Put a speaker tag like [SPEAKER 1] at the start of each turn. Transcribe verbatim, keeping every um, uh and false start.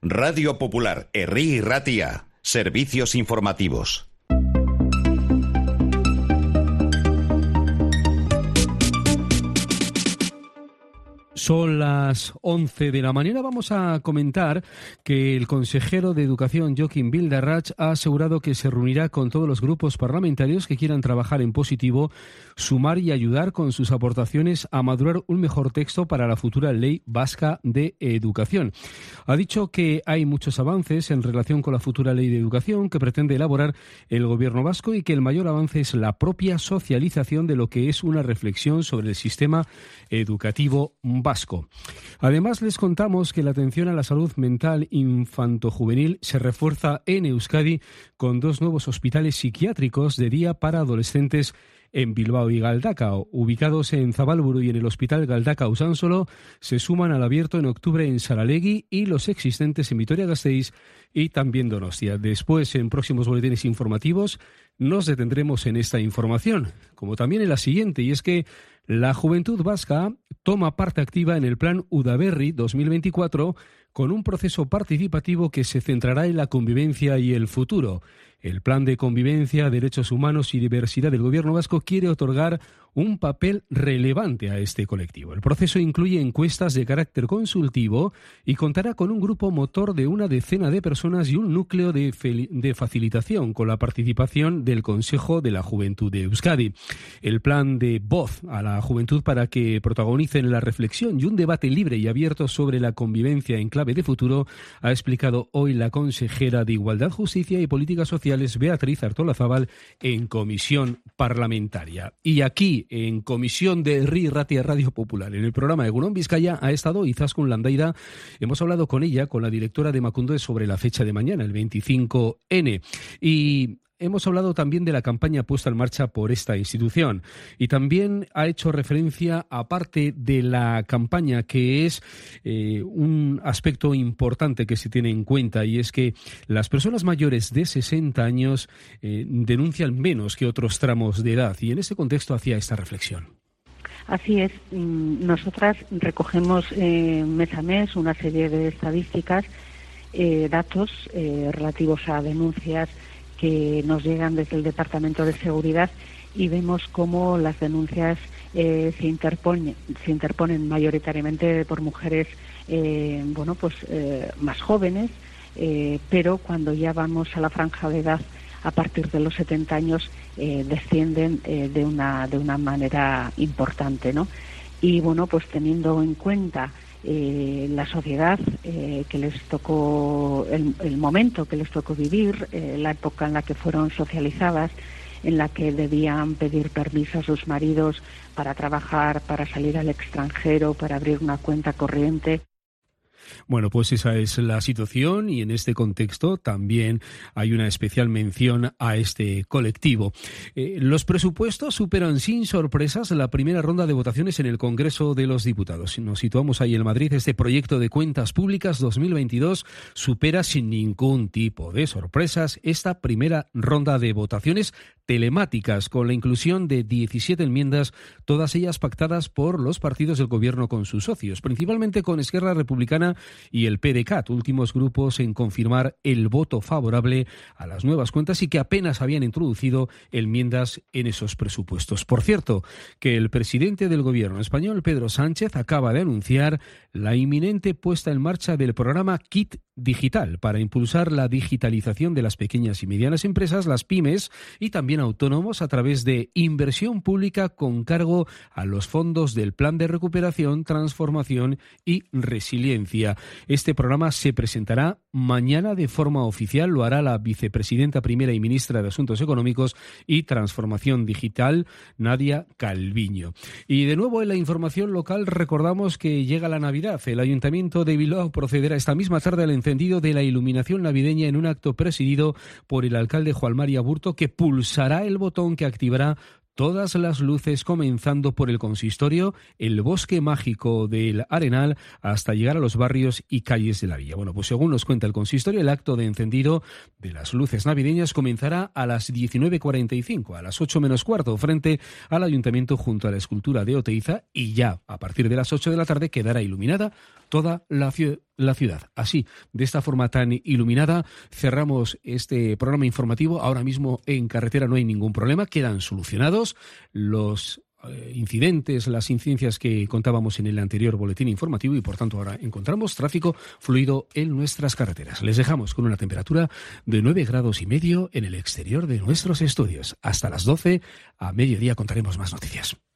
[SPEAKER 1] Radio Popular, Herri y Ratia, servicios informativos.
[SPEAKER 2] Son las once de la mañana. Vamos a comentar que el consejero de Educación, Joaquim Bildarratz, ha asegurado que se reunirá con todos los grupos parlamentarios que quieran trabajar en positivo, sumar y ayudar con sus aportaciones a madurar un mejor texto para la futura Ley Vasca de Educación. Ha dicho que hay muchos avances en relación con la futura Ley de Educación que pretende elaborar el Gobierno vasco y que el mayor avance es la propia socialización de lo que es una reflexión sobre el sistema educativo vasco. Vasco. Además, les contamos que la atención a la salud mental infantojuvenil se refuerza en Euskadi con dos nuevos hospitales psiquiátricos de día para adolescentes en Bilbao y Galdakao. Ubicados en Zabalburu y en el Hospital Galdakao Usánsolo, se suman al abierto en octubre en Saralegui y los existentes en Vitoria-Gasteiz y también Donostia. Después, en próximos boletines informativos, nos detendremos en esta información, como también en la siguiente, y es que la juventud vasca toma parte activa en el Plan Udaberri dos mil veinticuatro con un proceso participativo que se centrará en la convivencia y el futuro. El Plan de Convivencia, Derechos Humanos y Diversidad del Gobierno vasco quiere otorgar un papel relevante a este colectivo. El proceso incluye encuestas de carácter consultivo y contará con un grupo motor de una decena de personas y un núcleo de, fel- de facilitación con la participación del Consejo de la Juventud de Euskadi. El plan de voz a la juventud para que protagonicen la reflexión y un debate libre y abierto sobre la convivencia en clave de futuro ha explicado hoy la consejera de Igualdad, Justicia y Políticas Sociales, Beatriz Artolazabal, en comisión parlamentaria. Y aquí, en comisión de Herri y Ratia Radio Popular, en el programa Egunon Vizcaya, ha estado Izaskun Landaida. Hemos hablado con ella, con la directora de Emakunde, sobre la fecha de mañana, el veinticinco ene. Y hemos hablado también de la campaña puesta en marcha por esta institución y también ha hecho referencia, aparte de la campaña, que es eh, un aspecto importante que se tiene en cuenta, y es que las personas mayores de sesenta años eh, denuncian menos que otros tramos de edad, y en ese contexto hacía esta reflexión.
[SPEAKER 3] Así es, nosotras recogemos eh, mes a mes una serie de estadísticas, eh, datos eh, relativos a denuncias que nos llegan desde el Departamento de Seguridad, y vemos cómo las denuncias eh, se interponen, se interponen mayoritariamente por mujeres eh, bueno, pues eh, más jóvenes, eh, pero cuando ya vamos a la franja de edad a partir de los setenta años eh, descienden eh, de una de una manera importante, ¿no? Y bueno, pues teniendo en cuenta Eh, la sociedad eh, que les tocó, el, el momento que les tocó vivir, eh, la época en la que fueron socializadas, en la que debían pedir permiso a sus maridos para trabajar, para salir al extranjero, para abrir una cuenta corriente.
[SPEAKER 2] Bueno, pues esa es la situación, y en este contexto también hay una especial mención a este colectivo. Eh, los presupuestos superan sin sorpresas la primera ronda de votaciones en el Congreso de los Diputados. Nos situamos ahí en Madrid. Este proyecto de cuentas públicas dos mil veintidós supera sin ningún tipo de sorpresas esta primera ronda de votaciones telemáticas, con la inclusión de diecisiete enmiendas, todas ellas pactadas por los partidos del Gobierno con sus socios, principalmente con Esquerra Republicana y el P D C A T, últimos grupos en confirmar el voto favorable a las nuevas cuentas y que apenas habían introducido enmiendas en esos presupuestos. Por cierto, que el presidente del Gobierno español, Pedro Sánchez, acaba de anunciar la inminente puesta en marcha del programa Kit Digital para impulsar la digitalización de las pequeñas y medianas empresas, las pymes y también autónomos, a través de inversión pública con cargo a los fondos del Plan de Recuperación, Transformación y Resiliencia. Este programa se presentará mañana de forma oficial. Lo hará la vicepresidenta primera y ministra de Asuntos Económicos y Transformación Digital, Nadia Calviño. Y de nuevo en la información local recordamos que llega la Navidad. El Ayuntamiento de Bilbao procederá esta misma tarde al encendido de la iluminación navideña en un acto presidido por el alcalde Juan Mari Aburto, que pulsará el botón que activará todas las luces, comenzando por el consistorio, el bosque mágico del Arenal, hasta llegar a los barrios y calles de la villa. Bueno, pues según nos cuenta el consistorio, el acto de encendido de las luces navideñas comenzará a las diecinueve cuarenta y cinco, a las ocho menos cuarto, frente al ayuntamiento junto a la escultura de Oteiza, y ya a partir de las ocho de la tarde quedará iluminada toda la, la ciudad. Así, de esta forma tan iluminada, cerramos este programa informativo. Ahora mismo en carretera no hay ningún problema, quedan solucionados los incidentes, las incidencias que contábamos en el anterior boletín informativo y por tanto ahora encontramos tráfico fluido en nuestras carreteras. Les dejamos con una temperatura de nueve grados y medio en el exterior de nuestros estudios. Hasta las doce, a mediodía contaremos más noticias.